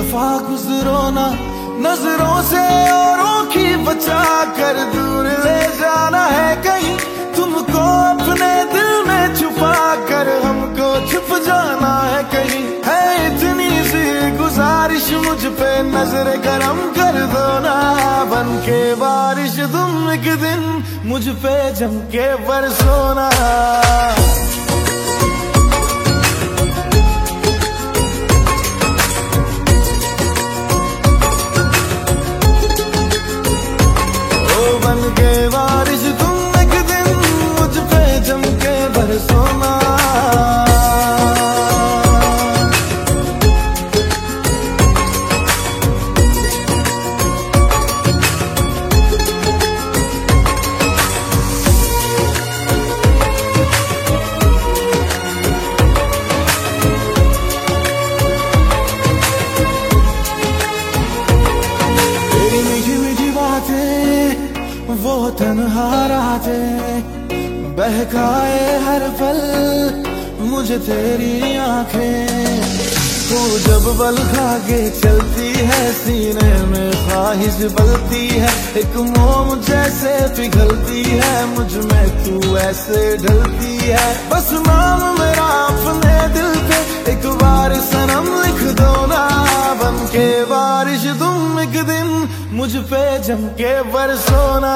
दफा गुजरो ना नजरों से औरों की, बचा कर दूर ले जाना है कहीं, तुमको अपने दिल में छुपा कर हमको छुप जाना है कहीं। है इतनी सी गुजारिश मुझ पे नजर करम कर दो ना, बन के बारिश तुम एक दिन मुझ पे जम के बरसो ना। बन के बारिश तुम एक दिन मुझ पे जम के बरसो ना। तेरी मीठी मीठी बातें वो तन्हा रातें, बहकाए हर पल मुझे तेरी आंखें। तू जब बल खा के चलती है सीने में ख्वाहिश बलती है, एक मोम जैसे पिघलती है मुझ में तू ऐसे ढलती है। बस नाम मेरा अपने दिल पे एक बार सनम लिख दो ना, बन के बारिश तुम एक दिन मुझ पे जम के बरसो ना।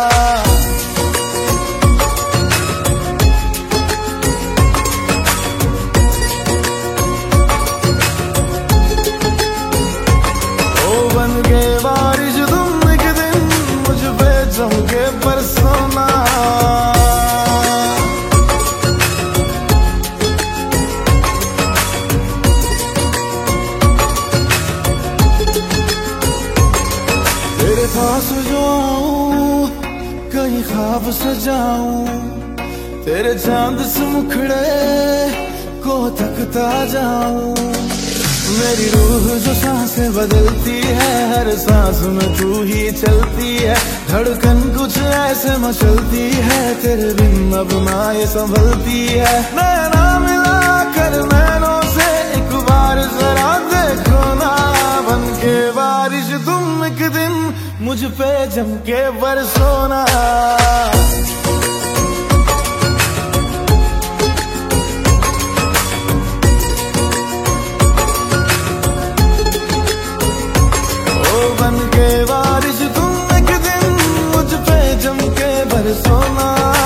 बन के बारिश तुम एक दिन मुझ पे जम के बरसो ना। तेरे पास जो आऊं कहीं ख्वाब सजाऊं, तेरे चांद से मुखड़े को तकता जाऊं। मेरी रूह जो सांसें बदलती है, हर सांस में तू ही चलती है, धड़कन कुछ ऐसे मचलती है, तेरे बिन अब ना ये संभलती है। नैना मिला कर नैनों से एक बार जरा देखो ना, बन के बारिश तुम एक दिन मुझ पे जम के बरसो ना। बन के बारिश तुम एक दिन मुझ पे जम के बरसो ना।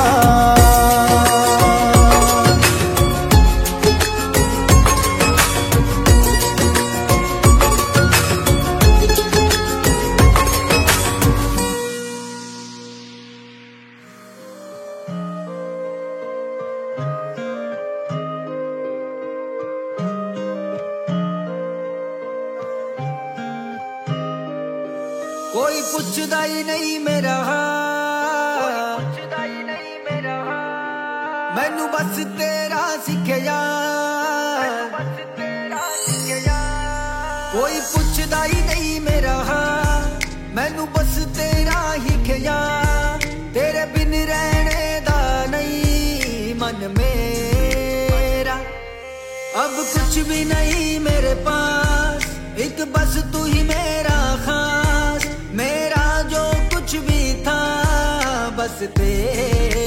कोई पुछदा ही नहीं मेरा, मैनू बस तेरा सिखया। कोई पुछदा ही नहीं मेरा, मैनू बस तेरा ही खया। तेरे बिन रहने दा नहीं मन मेरा, अब कुछ भी नहीं मेरे पास, एक बस तू ही मेरा खास। मेरा जो कुछ भी था बस तेरा